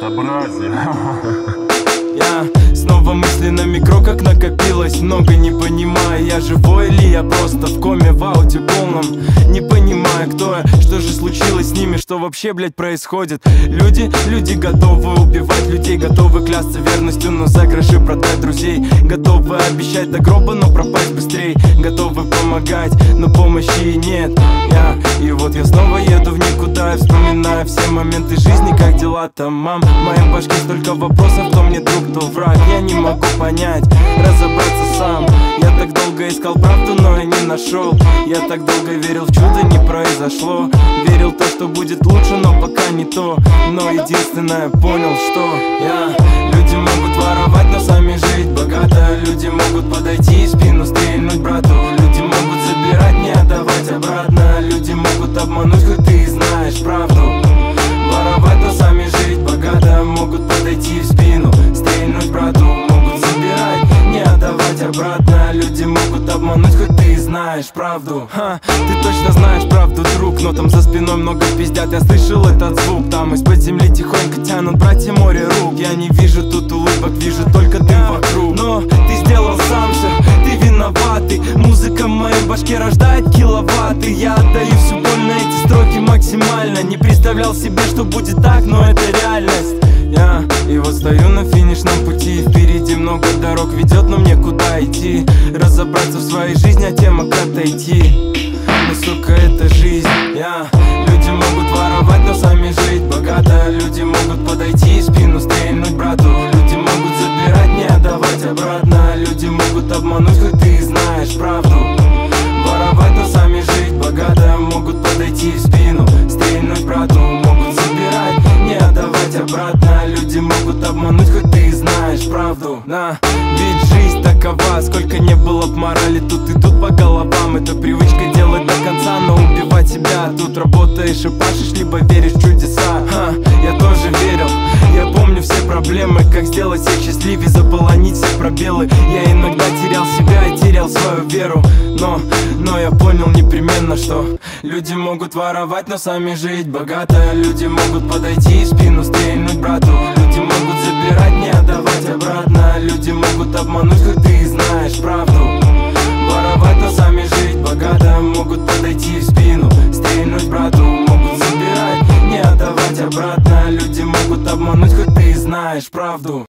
Безобразие. Я снова мысли на микро, как накопилось много, не понимаю, я живой или я просто в коме, в ауте полном. Не понимаю, кто я, что же случилось с ними, что вообще, блядь, происходит. Люди готовы убивать людей, готовы клясться верностью, но за гроши продать друзей. Готовы обещать до гроба, но пропасть быстрей. Готовы помогать, но помощи нет. И вот я снова еду в никуда, вспоминаю все моменты жизни, как дела там, мам. В моей башке столько вопросов, кто мне друг, кто враг. Я не могу понять, разобраться сам. Я так долго искал правду, но я не нашел. Я так долго верил в чудо, не произошло. Верил в то, что будет лучше, но пока не то. Но единственное понял, что люди могут воровать, но сами жить богато. Люди могут подойти и спину стрельнуть брату. Люди могут забирать, не отдавать обратно. Люди могут обмануть, хоть ты и знаешь правду. Воровать, но сами жить богато. Могут подойти в спину стрельнуть брату. Могут забирать, не отдавать обратно. Люди могут обмануть, хоть ты и знаешь правду. Ты точно знаешь правду, друг, но там за спиной много пиздят. Я слышал этот звук, там из-под земли тихонько тянут братья море рук. Я не вижу тут улыбок, вижу только дым вокруг. Но ты сделал сам все, ты виноватый. Музыка в моей башке рождает киловатты. Я отдаю всю боль на эти строки максимально. Не представлял себе, что будет так, но это реальность. И вот стою на финишном пути. Впереди много дорог ведет, но мне куда идти? Разобраться в своей жизни, а тема как отойти. Но сука, это жизнь. Люди могут воровать, но сами жить богато. Люди могут подойти и спину стрельнуть брату. Люди могут забирать, не отдавать обратно. Люди могут обмануть, хоть ты и знаешь правду. Воровать, но сами жить богато. Могут подойти в спину стрельнуть брату. Могут забирать, не отдавать обратно. Люди могут обмануть, хоть ты и знаешь правду. Ведь жизнь такова, сколько не было б морали, тут идут по головам. Это привычка делать до конца, но убивать себя. Тут работаешь и пашешь, либо веришь в чудеса. Я тоже верил, я помню все проблемы. Как сделать всех счастливее, заполонить все пробелы. Я иногда терял себя и терял свою веру. Но я понял непременно, что люди могут воровать, но сами жить богато. Люди могут подойти и спину стрельнуть брату. Люди могут забирать, не отдавать обратно. Люди могут обмануть, хоть ты и знаешь правду. Воровать, но сами жить богато. Могут подойти в спину стрельнуть брату. Могут забирать, не отдавать обратно. Люди могут обмануть, хоть ты и знаешь правду.